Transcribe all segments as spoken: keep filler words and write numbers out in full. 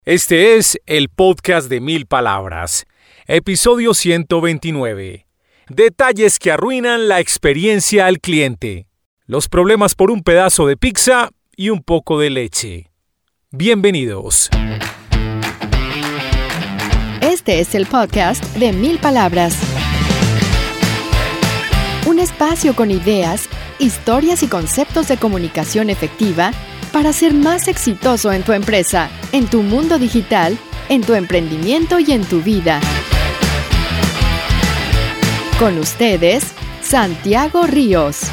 Este es el podcast de Mil Palabras, episodio ciento veintinueve. Detalles que arruinan la experiencia al cliente. Los problemas por un pedazo de pizza y un poco de leche. Bienvenidos. Este es el podcast de Mil Palabras. Un espacio con ideas, historias y conceptos de comunicación efectiva para ser más exitoso en tu empresa, en tu mundo digital, en tu emprendimiento y en tu vida. Con ustedes, Santiago Ríos.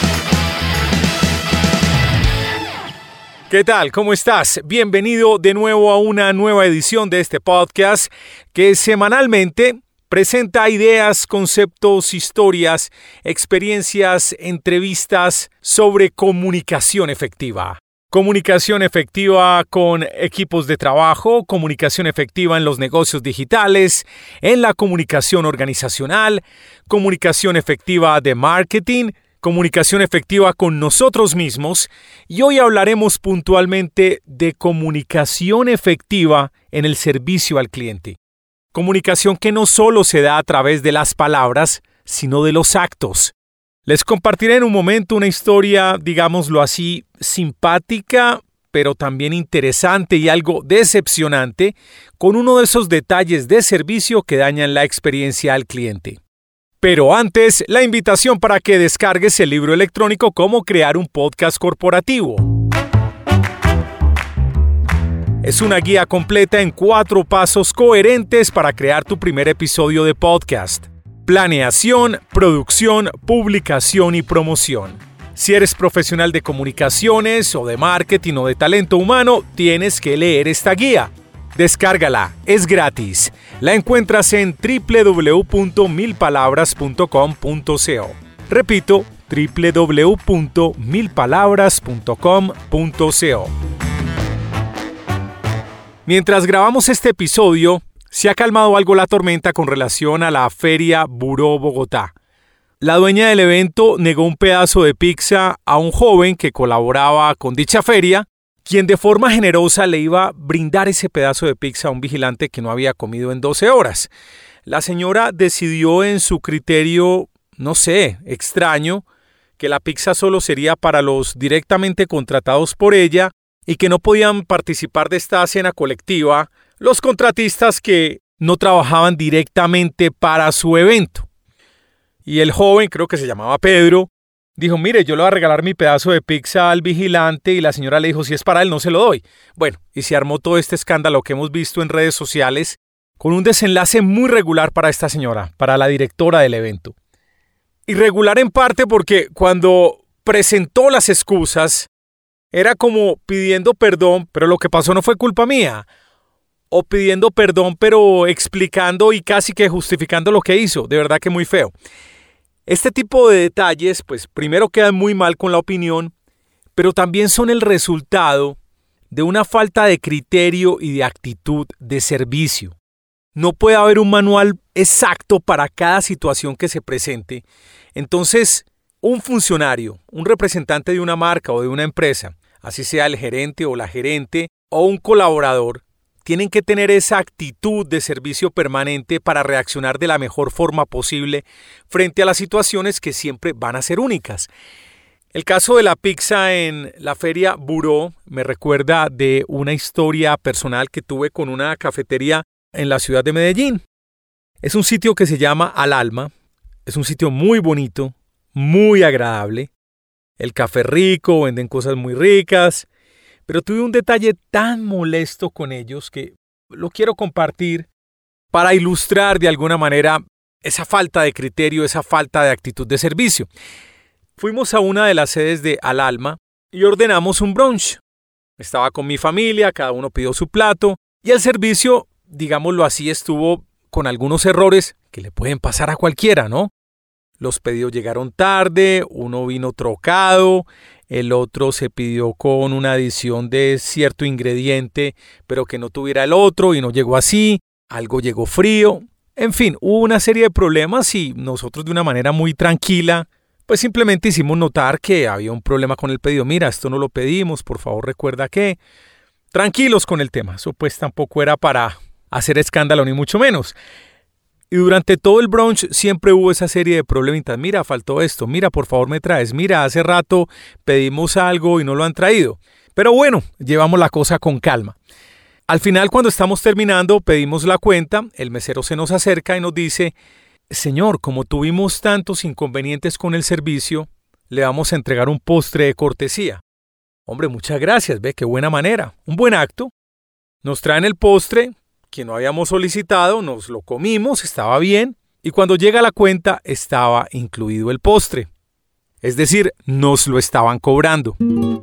¿Qué tal? ¿Cómo estás? Bienvenido de nuevo a una nueva edición de este podcast que semanalmente presenta ideas, conceptos, historias, experiencias, entrevistas sobre comunicación efectiva. Comunicación efectiva con equipos de trabajo, comunicación efectiva en los negocios digitales, en la comunicación organizacional, comunicación efectiva de marketing, comunicación efectiva con nosotros mismos, y hoy hablaremos puntualmente de comunicación efectiva en el servicio al cliente. Comunicación que no solo se da a través de las palabras, sino de los actos. Les compartiré en un momento una historia, digámoslo así, simpática, pero también interesante y algo decepcionante, con uno de esos detalles de servicio que dañan la experiencia al cliente. Pero antes, la invitación para que descargues el libro electrónico Cómo crear un podcast corporativo. Es una guía completa en cuatro pasos coherentes para crear tu primer episodio de podcast. Planeación, producción, publicación y promoción. Si eres profesional de comunicaciones o de marketing o de talento humano, tienes que leer esta guía. Descárgala, es gratis. La encuentras en doble u doble u doble u punto mil palabras punto com punto co. Repito, doble u doble u doble u punto mil palabras punto com punto co. Mientras grabamos este episodio, se ha calmado algo la tormenta con relación a la Feria Buró Bogotá. La dueña del evento negó un pedazo de pizza a un joven que colaboraba con dicha feria, quien de forma generosa le iba a brindar ese pedazo de pizza a un vigilante que no había comido en doce horas. La señora decidió en su criterio, no sé, extraño, que la pizza solo sería para los directamente contratados por ella y que no podían participar de esta cena colectiva los contratistas que no trabajaban directamente para su evento. Y el joven, creo que se llamaba Pedro, dijo, mire, yo le voy a regalar mi pedazo de pizza al vigilante, y la señora le dijo, si es para él, no se lo doy. Bueno, y se armó todo este escándalo que hemos visto en redes sociales, con un desenlace muy regular para esta señora, para la directora del evento. Irregular en parte porque cuando presentó las excusas, era como pidiendo perdón, pero lo que pasó no fue culpa mía. O pidiendo perdón, pero explicando y casi que justificando lo que hizo. De verdad que muy feo. Este tipo de detalles, pues primero quedan muy mal con la opinión, pero también son el resultado de una falta de criterio y de actitud de servicio. No puede haber un manual exacto para cada situación que se presente. Entonces, un funcionario, un representante de una marca o de una empresa, así sea el gerente o la gerente o un colaborador, tienen que tener esa actitud de servicio permanente para reaccionar de la mejor forma posible frente a las situaciones que siempre van a ser únicas. El caso de la pizza en la Feria Buró me recuerda de una historia personal que tuve con una cafetería en la ciudad de Medellín. Es un sitio que se llama Al Alma. Es un sitio muy bonito, muy agradable. El café rico, venden cosas muy ricas. Pero tuve un detalle tan molesto con ellos que lo quiero compartir para ilustrar de alguna manera esa falta de criterio, esa falta de actitud de servicio. Fuimos a una de las sedes de Al Alma y ordenamos un brunch. Estaba con mi familia, cada uno pidió su plato y el servicio, digámoslo así, estuvo con algunos errores que le pueden pasar a cualquiera, ¿no? Los pedidos llegaron tarde, uno vino trocado, el otro se pidió con una adición de cierto ingrediente, pero que no tuviera el otro y no llegó así, algo llegó frío. En fin, hubo una serie de problemas y nosotros de una manera muy tranquila, pues simplemente hicimos notar que había un problema con el pedido. Mira, esto no lo pedimos, por favor recuerda que... tranquilos con el tema. Eso pues tampoco era para hacer escándalo ni mucho menos. Y durante todo el brunch siempre hubo esa serie de problemitas. Mira, faltó esto. Mira, por favor me traes. Mira, hace rato pedimos algo y no lo han traído. Pero bueno, llevamos la cosa con calma. Al final, cuando estamos terminando, pedimos la cuenta. El mesero se nos acerca y nos dice: señor, como tuvimos tantos inconvenientes con el servicio, le vamos a entregar un postre de cortesía. Hombre, muchas gracias. Ve, qué buena manera. Un buen acto. Nos traen el postre que no habíamos solicitado, nos lo comimos, estaba bien, y cuando llega la cuenta estaba incluido el postre. Es decir, nos lo estaban cobrando.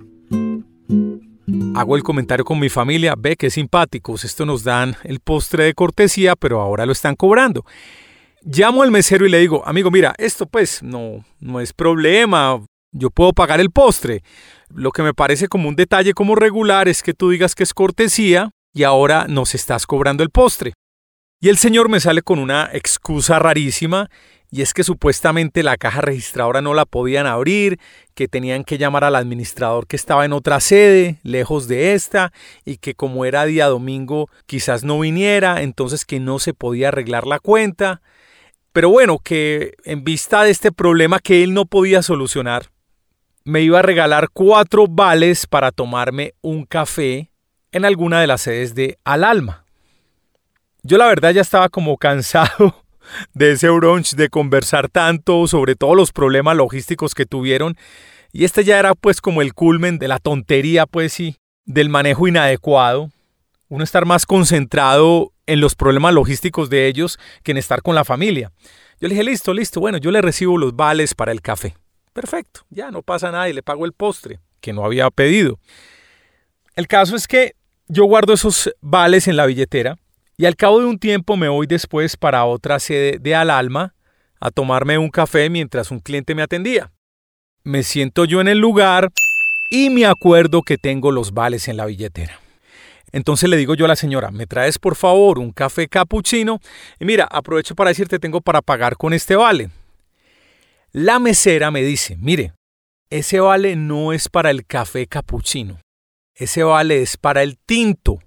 Hago el comentario con mi familia: ve qué simpáticos, esto nos dan el postre de cortesía, pero ahora lo están cobrando. Llamo al mesero y le digo: amigo, mira, esto pues no, no es problema, yo puedo pagar el postre. Lo que me parece como un detalle como regular es que tú digas que es cortesía y ahora nos estás cobrando el postre. Y el señor me sale con una excusa rarísima, y es que supuestamente la caja registradora no la podían abrir, que tenían que llamar al administrador que estaba en otra sede, lejos de esta, y que como era día domingo quizás no viniera, entonces que no se podía arreglar la cuenta. Pero bueno, que en vista de este problema que él no podía solucionar, me iba a regalar cuatro vales para tomarme un café en alguna de las sedes de Al Alma. Yo la verdad ya estaba como cansado de ese brunch, de conversar tanto sobre todos los problemas logísticos que tuvieron, y este ya era pues como el culmen de la tontería pues sí, del manejo inadecuado. Uno estar más concentrado en los problemas logísticos de ellos que en estar con la familia. Yo le dije: listo, listo, bueno, yo le recibo los vales para el café. Perfecto, ya no pasa nada, y le pago el postre que no había pedido. El caso es que yo guardo esos vales en la billetera y al cabo de un tiempo me voy después para otra sede de Al Alma a tomarme un café mientras un cliente me atendía. Me siento yo en el lugar y me acuerdo que tengo los vales en la billetera. Entonces le digo yo a la señora: ¿me traes por favor un café capuchino? Y mira, aprovecho para decirte, tengo para pagar con este vale. La mesera me dice: mire, ese vale no es para el café capuchino. Ese vale es para el tinto.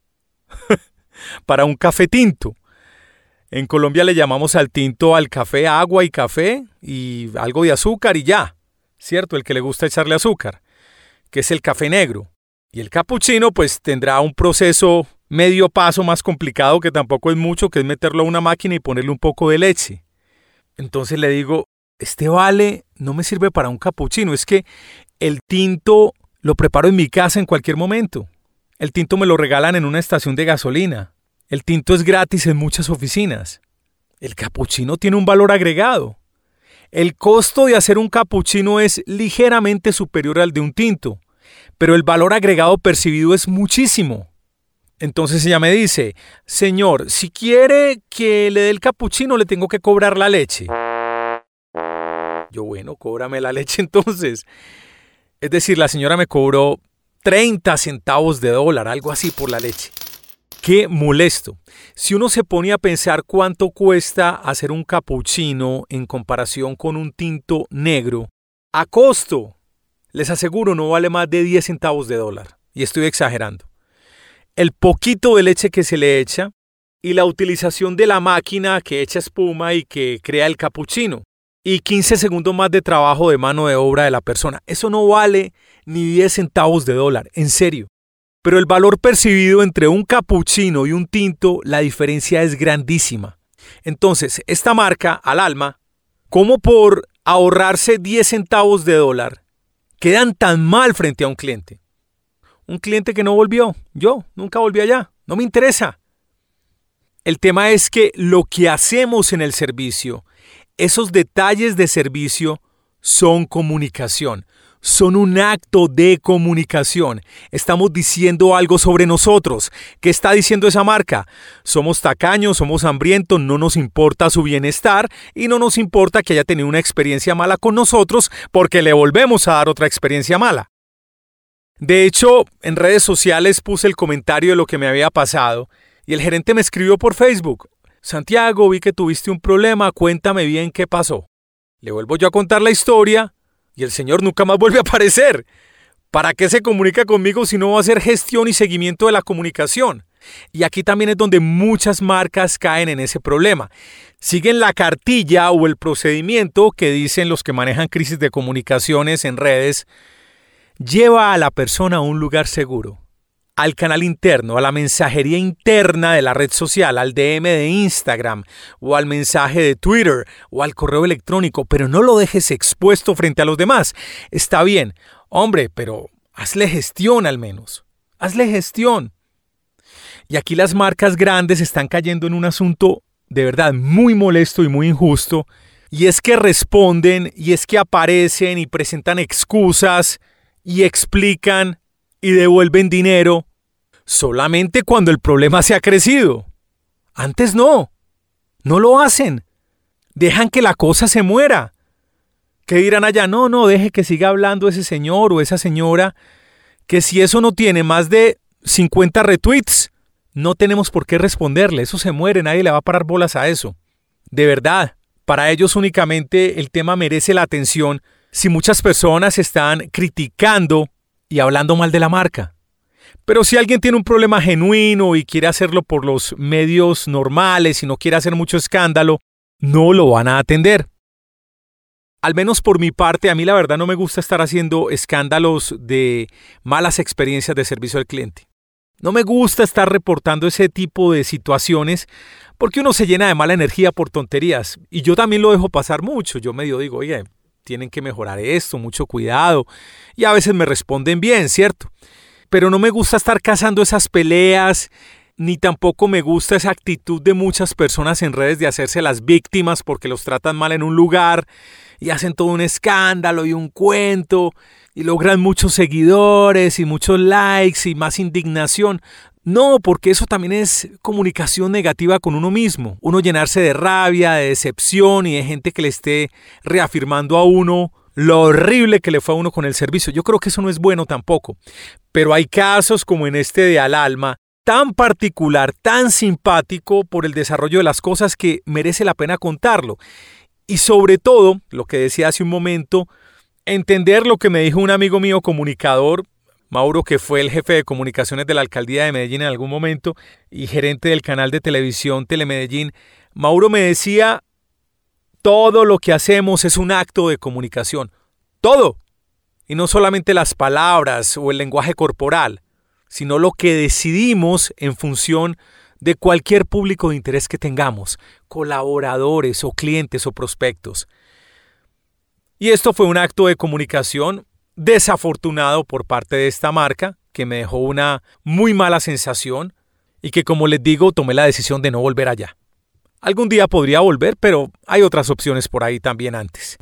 Para un café tinto. En Colombia le llamamos al tinto al café agua y café y algo de azúcar y ya. ¿Cierto? El que le gusta echarle azúcar, que es el café negro. Y el capuchino pues tendrá un proceso medio paso más complicado, que tampoco es mucho, que es meterlo a una máquina y ponerle un poco de leche. Entonces le digo: este vale no me sirve para un capuchino, es que el tinto lo preparo en mi casa en cualquier momento. El tinto me lo regalan en una estación de gasolina. El tinto es gratis en muchas oficinas. El capuchino tiene un valor agregado. El costo de hacer un capuchino es ligeramente superior al de un tinto, pero el valor agregado percibido es muchísimo. Entonces ella me dice: señor, si quiere que le dé el capuchino, le tengo que cobrar la leche. Yo: bueno, cóbrame la leche entonces. Es decir, la señora me cobró treinta centavos de dólar, algo así, por la leche. ¡Qué molesto! Si uno se pone a pensar cuánto cuesta hacer un capuchino en comparación con un tinto negro, a costo, les aseguro, no vale más de diez centavos de dólar. Y estoy exagerando. El poquito de leche que se le echa y la utilización de la máquina que echa espuma y que crea el capuchino. Y quince segundos más de trabajo de mano de obra de la persona. Eso no vale ni diez centavos de dólar, en serio. Pero el valor percibido entre un capuchino y un tinto, la diferencia es grandísima. Entonces, esta marca, Al Alma, como por ahorrarse diez centavos de dólar, quedan tan mal frente a un cliente. Un cliente que no volvió. Yo nunca volví allá. No me interesa. El tema es que lo que hacemos en el servicio, esos detalles de servicio, son comunicación. Son un acto de comunicación. Estamos diciendo algo sobre nosotros. ¿Qué está diciendo esa marca? Somos tacaños, somos hambrientos, no nos importa su bienestar y no nos importa que haya tenido una experiencia mala con nosotros porque le volvemos a dar otra experiencia mala. De hecho, en redes sociales puse el comentario de lo que me había pasado y el gerente me escribió por Facebook: Santiago, vi que tuviste un problema, cuéntame bien qué pasó. Le vuelvo yo a contar la historia y el señor nunca más vuelve a aparecer. ¿Para qué se comunica conmigo si no va a hacer gestión y seguimiento de la comunicación? Y aquí también es donde muchas marcas caen en ese problema. Siguen la cartilla o el procedimiento que dicen los que manejan crisis de comunicaciones en redes. Lleva a la persona a un lugar seguro, al canal interno, a la mensajería interna de la red social, al D M de Instagram o al mensaje de Twitter o al correo electrónico, pero no lo dejes expuesto frente a los demás. Está bien, hombre, pero hazle gestión al menos. Hazle gestión. Y aquí las marcas grandes están cayendo en un asunto de verdad muy molesto y muy injusto, y es que responden, y es que aparecen y presentan excusas y explican y devuelven dinero solamente cuando el problema se ha crecido. Antes no, no lo hacen. Dejan que la cosa se muera. ¿Qué dirán allá? No, no, deje que siga hablando ese señor o esa señora, que si eso no tiene más de cincuenta retweets, no tenemos por qué responderle. Eso se muere, nadie le va a parar bolas a eso. De verdad, para ellos únicamente el tema merece la atención si muchas personas están criticando y hablando mal de la marca. Pero si alguien tiene un problema genuino y quiere hacerlo por los medios normales y no quiere hacer mucho escándalo, no lo van a atender. Al menos por mi parte, a mí la verdad no me gusta estar haciendo escándalos de malas experiencias de servicio al cliente. No me gusta estar reportando ese tipo de situaciones porque uno se llena de mala energía por tonterías. Y yo también lo dejo pasar mucho. Yo medio digo, oye, tienen que mejorar esto, mucho cuidado. Y a veces me responden bien, ¿cierto? Pero no me gusta estar cazando esas peleas, ni tampoco me gusta esa actitud de muchas personas en redes de hacerse las víctimas porque los tratan mal en un lugar y hacen todo un escándalo y un cuento y logran muchos seguidores y muchos likes y más indignación. No, porque eso también es comunicación negativa con uno mismo. Uno llenarse de rabia, de decepción y de gente que le esté reafirmando a uno lo horrible que le fue a uno con el servicio. Yo creo que eso no es bueno tampoco. Pero hay casos como en este de Al Alma, tan particular, tan simpático por el desarrollo de las cosas que merece la pena contarlo. Y sobre todo, lo que decía hace un momento, entender lo que me dijo un amigo mío comunicador, Mauro, que fue el jefe de comunicaciones de la alcaldía de Medellín en algún momento y gerente del canal de televisión Telemedellín. Mauro me decía, todo lo que hacemos es un acto de comunicación. Todo. Y no solamente las palabras o el lenguaje corporal, sino lo que decidimos en función de cualquier público de interés que tengamos, colaboradores o clientes o prospectos. Y esto fue un acto de comunicación desafortunado por parte de esta marca, que me dejó una muy mala sensación y que, como les digo, tomé la decisión de no volver allá. Algún día podría volver, pero hay otras opciones por ahí también antes.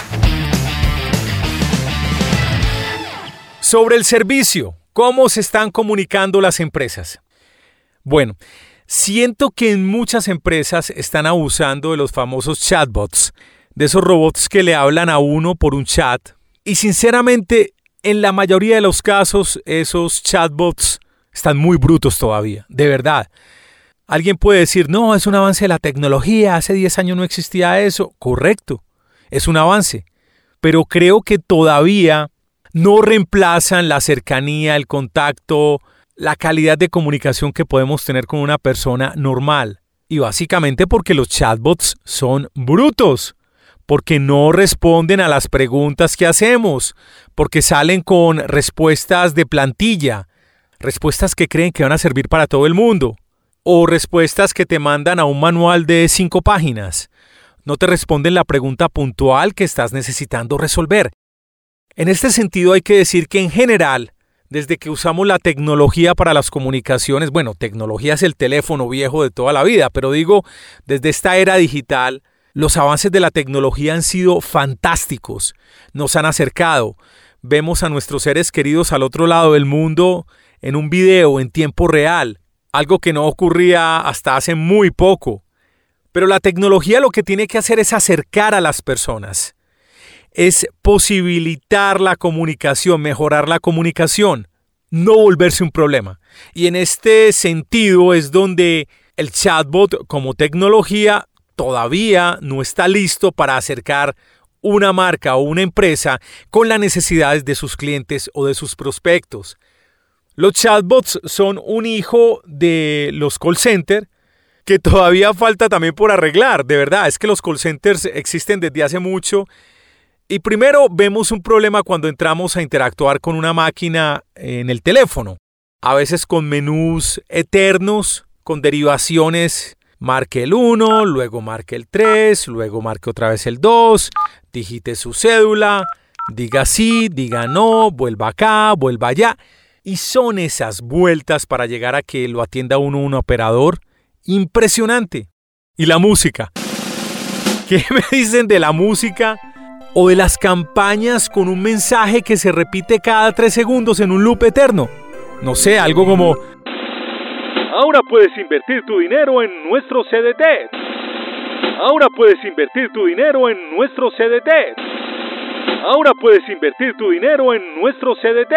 Sobre el servicio, ¿cómo se están comunicando las empresas? Bueno, siento que en muchas empresas están abusando de los famosos chatbots, de esos robots que le hablan a uno por un chat. Y sinceramente, en la mayoría de los casos, esos chatbots están muy brutos todavía, de verdad. Alguien puede decir, no, es un avance de la tecnología, hace diez años no existía eso. Correcto, es un avance. Pero creo que todavía no reemplazan la cercanía, el contacto, la calidad de comunicación que podemos tener con una persona normal. Y básicamente porque los chatbots son brutos. Porque no responden a las preguntas que hacemos. Porque salen con respuestas de plantilla. Respuestas que creen que van a servir para todo el mundo. O respuestas que te mandan a un manual de cinco páginas. No te responden la pregunta puntual que estás necesitando resolver. En este sentido hay que decir que en general, desde que usamos la tecnología para las comunicaciones, bueno, tecnología es el teléfono viejo de toda la vida, pero digo, desde esta era digital, los avances de la tecnología han sido fantásticos. Nos han acercado. Vemos a nuestros seres queridos al otro lado del mundo en un video en tiempo real. Algo que no ocurría hasta hace muy poco. Pero la tecnología lo que tiene que hacer es acercar a las personas. Es posibilitar la comunicación, mejorar la comunicación, no volverse un problema. Y en este sentido es donde el chatbot como tecnología todavía no está listo para acercar una marca o una empresa con las necesidades de sus clientes o de sus prospectos. Los chatbots son un hijo de los call centers que todavía falta también por arreglar. De verdad, es que los call centers existen desde hace mucho. Y primero vemos un problema cuando entramos a interactuar con una máquina en el teléfono. A veces con menús eternos, con derivaciones. Marque el uno, luego marque el tres, luego marque otra vez el dos, digite su cédula, diga sí, diga no, vuelva acá, vuelva allá. Y son esas vueltas para llegar a que lo atienda uno un operador impresionante. Y la música. ¿Qué me dicen de la música? O de las campañas con un mensaje que se repite cada tres segundos en un loop eterno. No sé, algo como... Ahora puedes invertir tu dinero en nuestro C D T. Ahora puedes invertir tu dinero en nuestro C D T. Ahora puedes invertir tu dinero en nuestro C D T.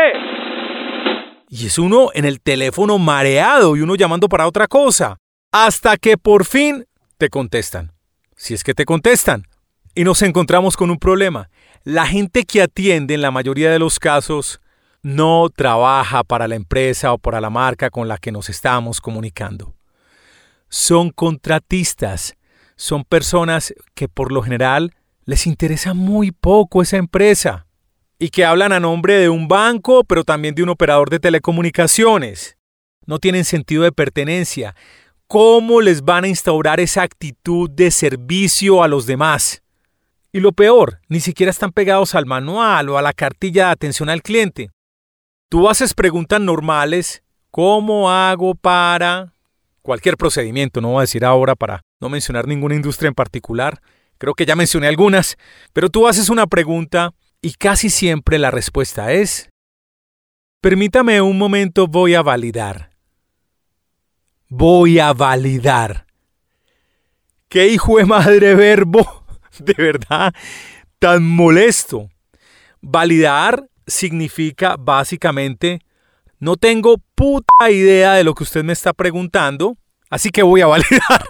Y es uno en el teléfono mareado y uno llamando para otra cosa. Hasta que por fin te contestan. Si es que te contestan. Y nos encontramos con un problema. La gente que atiende en la mayoría de los casos no trabaja para la empresa o para la marca con la que nos estamos comunicando. Son contratistas. Son personas que por lo general les interesa muy poco esa empresa. Y que hablan a nombre de un banco, pero también de un operador de telecomunicaciones. No tienen sentido de pertenencia. ¿Cómo les van a instaurar esa actitud de servicio a los demás? Y lo peor, ni siquiera están pegados al manual o a la cartilla de atención al cliente. Tú haces preguntas normales, ¿cómo hago para...? Cualquier procedimiento, no voy a decir ahora para no mencionar ninguna industria en particular. Creo que ya mencioné algunas, pero tú haces una pregunta y casi siempre la respuesta es... Permítame un momento, voy a validar. Voy a validar. ¡Qué hijo de madre verbo! De verdad, tan molesto. Validar significa básicamente, no tengo puta idea de lo que usted me está preguntando, así que voy a validar.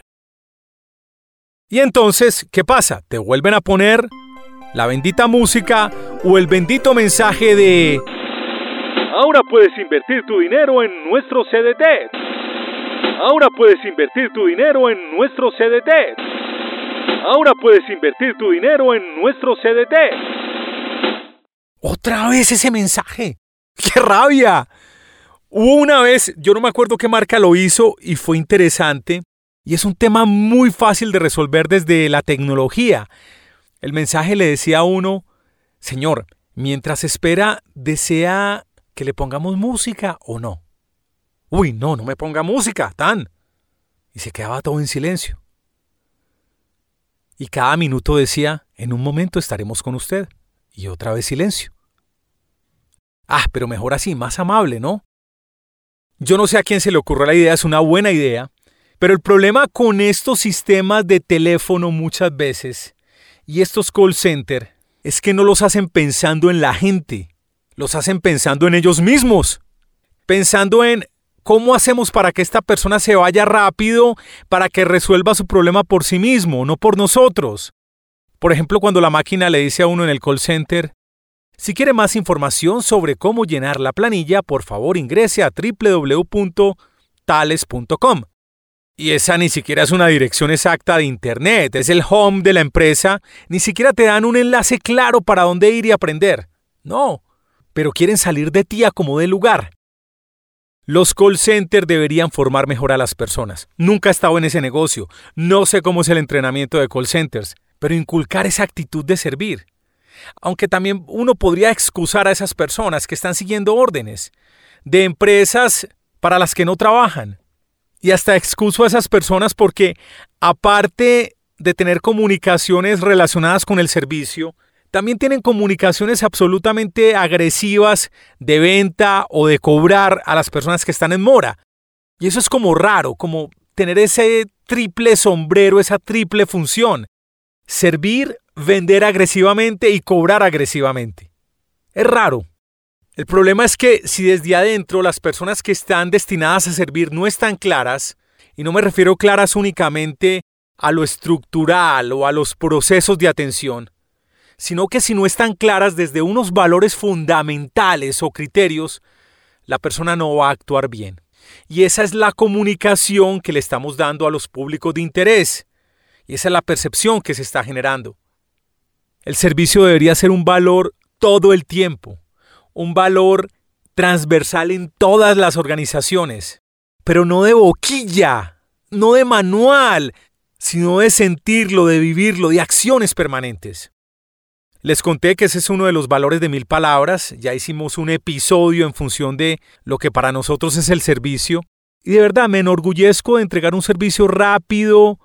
Y entonces, ¿qué pasa? Te vuelven a poner la bendita música o el bendito mensaje de... Ahora puedes invertir tu dinero en nuestro C D T. Ahora puedes invertir tu dinero en nuestro C D T. Ahora puedes invertir tu dinero en nuestro C D T. ¡Otra vez ese mensaje! ¡Qué rabia! Hubo una vez, yo no me acuerdo qué marca lo hizo y fue interesante. Y es un tema muy fácil de resolver desde la tecnología. El mensaje le decía a uno, señor, mientras espera, ¿desea que le pongamos música o no? Uy, no, no me ponga música, tan. Y se quedaba todo en silencio. Y cada minuto decía, en un momento estaremos con usted. Y otra vez silencio. Ah, pero mejor así, más amable, ¿no? Yo no sé a quién se le ocurrió la idea, es una buena idea. Pero el problema con estos sistemas de teléfono muchas veces y estos call center es que no los hacen pensando en la gente. Los hacen pensando en ellos mismos. Pensando en cómo hacemos para que esta persona se vaya rápido, para que resuelva su problema por sí mismo, no por nosotros. Por ejemplo, cuando la máquina le dice a uno en el call center, si quiere más información sobre cómo llenar la planilla, por favor ingrese a doble u doble u doble u punto tales punto com. Y esa ni siquiera es una dirección exacta de internet, es el home de la empresa, ni siquiera te dan un enlace claro para dónde ir y aprender. No, pero quieren salir de ti a como dé lugar. Los call centers deberían formar mejor a las personas. Nunca he estado en ese negocio, no sé cómo es el entrenamiento de call centers, pero inculcar esa actitud de servir. Aunque también uno podría excusar a esas personas que están siguiendo órdenes de empresas para las que no trabajan. Y hasta excuso a esas personas porque, aparte de tener comunicaciones relacionadas con el servicio, también tienen comunicaciones absolutamente agresivas de venta o de cobrar a las personas que están en mora. Y eso es como raro, como tener ese triple sombrero, esa triple función. Servir, vender agresivamente y cobrar agresivamente. Es raro. El problema es que si desde adentro las personas que están destinadas a servir no están claras, y no me refiero claras únicamente a lo estructural o a los procesos de atención, sino que si no están claras desde unos valores fundamentales o criterios, la persona no va a actuar bien. Y esa es la comunicación que le estamos dando a los públicos de interés. Y esa es la percepción que se está generando. El servicio debería ser un valor todo el tiempo, un valor transversal en todas las organizaciones, pero no de boquilla, no de manual, sino de sentirlo, de vivirlo, de acciones permanentes. Les conté que ese es uno de los valores de Mil Palabras. Ya hicimos un episodio en función de lo que para nosotros es el servicio. Y de verdad me enorgullezco de entregar un servicio rápido,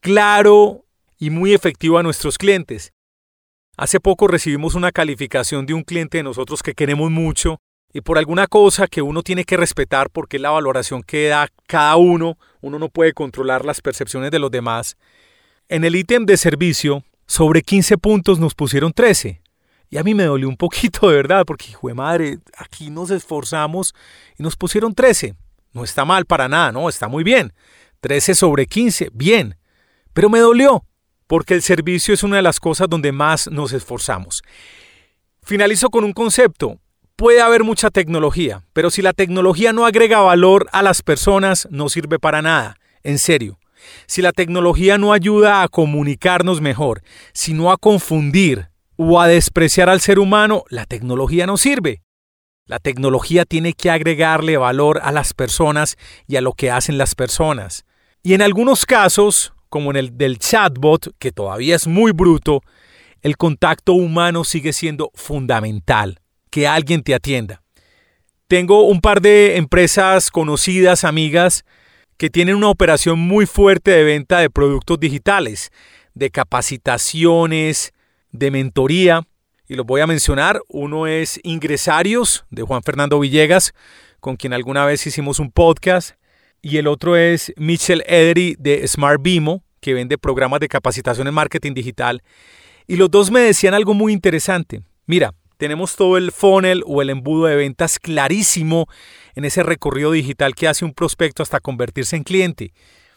claro y muy efectivo a nuestros clientes. Hace poco recibimos una calificación de un cliente de nosotros que queremos mucho y por alguna cosa que uno tiene que respetar porque es la valoración que da cada uno, uno no puede controlar las percepciones de los demás. En el ítem de servicio, sobre quince puntos nos pusieron trece. Y a mí me dolió un poquito de verdad, porque hijo de madre, aquí nos esforzamos y nos pusieron trece. No está mal para nada, no, está muy bien. trece sobre quince, bien. Pero me dolió, porque el servicio es una de las cosas donde más nos esforzamos. Finalizo con un concepto. Puede haber mucha tecnología, pero si la tecnología no agrega valor a las personas, no sirve para nada. En serio. Si la tecnología no ayuda a comunicarnos mejor, sino a confundir o a despreciar al ser humano, la tecnología no sirve. La tecnología tiene que agregarle valor a las personas y a lo que hacen las personas. Y en algunos casos, como en el del chatbot, que todavía es muy bruto, el contacto humano sigue siendo fundamental, que alguien te atienda. Tengo un par de empresas conocidas, amigas, que tienen una operación muy fuerte de venta de productos digitales, de capacitaciones, de mentoría, y los voy a mencionar. Uno es Ingresarios, de Juan Fernando Villegas, con quien alguna vez hicimos un podcast, y el otro es Michelle Edery, de Smart Bimo, que vende programas de capacitación en marketing digital, y los dos me decían algo muy interesante. Mira, tenemos todo el funnel o el embudo de ventas clarísimo en ese recorrido digital que hace un prospecto hasta convertirse en cliente.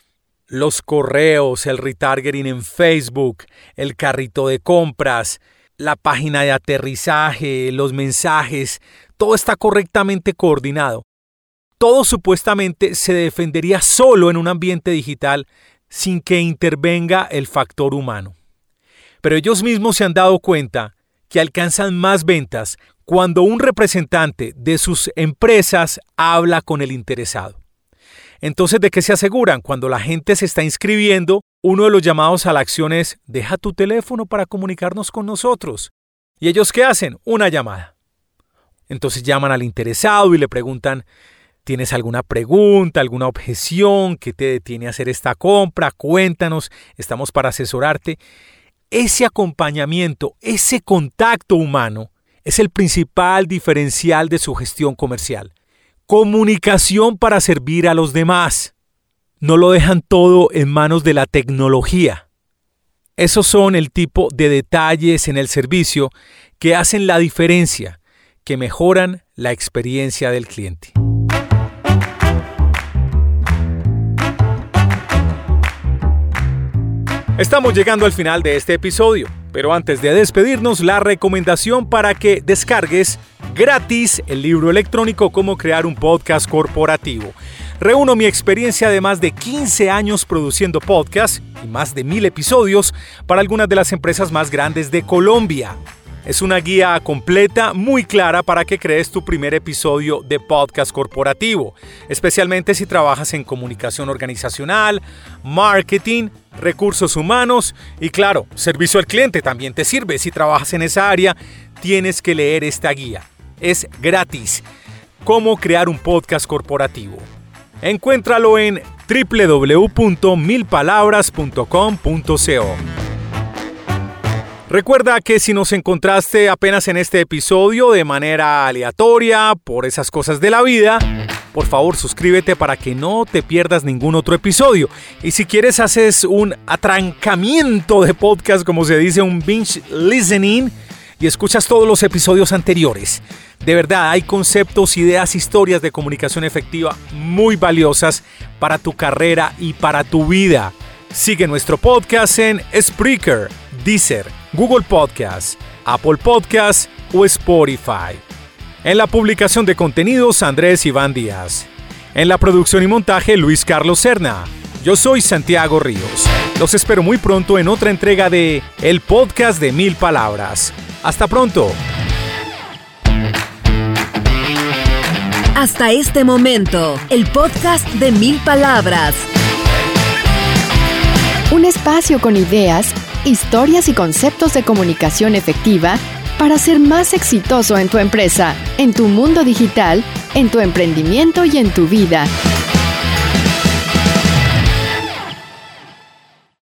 Los correos, el retargeting en Facebook, el carrito de compras, la página de aterrizaje, los mensajes, todo está correctamente coordinado. Todo supuestamente se defendería solo en un ambiente digital sin que intervenga el factor humano. Pero ellos mismos se han dado cuenta que alcanzan más ventas cuando un representante de sus empresas habla con el interesado. Entonces, ¿de qué se aseguran? Cuando la gente se está inscribiendo, uno de los llamados a la acción es: deja tu teléfono para comunicarnos con nosotros. ¿Y ellos qué hacen? Una llamada. Entonces llaman al interesado y le preguntan: ¿tienes alguna pregunta, alguna objeción que te detiene a hacer esta compra? Cuéntanos, estamos para asesorarte. Ese acompañamiento, ese contacto humano es el principal diferencial de su gestión comercial. Comunicación para servir a los demás. No lo dejan todo en manos de la tecnología. Esos son el tipo de detalles en el servicio que hacen la diferencia, que mejoran la experiencia del cliente. Estamos llegando al final de este episodio, pero antes de despedirnos, la recomendación para que descargues gratis el libro electrónico Cómo crear un podcast corporativo. Reúno mi experiencia de más de quince años produciendo podcasts y más de mil episodios para algunas de las empresas más grandes de Colombia. Es una guía completa, muy clara para que crees tu primer episodio de podcast corporativo, especialmente si trabajas en comunicación organizacional, marketing, recursos humanos y claro, servicio al cliente también te sirve. Si trabajas en esa área, tienes que leer esta guía. Es gratis. Cómo crear un podcast corporativo. Encuéntralo en doble u doble u doble u punto mil palabras punto com punto co. Recuerda que si nos encontraste apenas en este episodio de manera aleatoria por esas cosas de la vida, por favor suscríbete para que no te pierdas ningún otro episodio. Y si quieres haces un atrancamiento de podcast, como se dice, un binge listening, y escuchas todos los episodios anteriores. De verdad, hay conceptos, ideas, historias de comunicación efectiva muy valiosas para tu carrera y para tu vida. Sigue nuestro podcast en Spreaker, Deezer, Google Podcast, Apple Podcast o Spotify. En la publicación de contenidos, Andrés Iván Díaz. En la producción y montaje, Luis Carlos Serna. Yo soy Santiago Ríos. Los espero muy pronto en otra entrega de El Podcast de Mil Palabras. Hasta pronto. Hasta este momento, el podcast de Mil Palabras. Un espacio con ideas, historias y conceptos de comunicación efectiva para ser más exitoso en tu empresa, en tu mundo digital, en tu emprendimiento y en tu vida.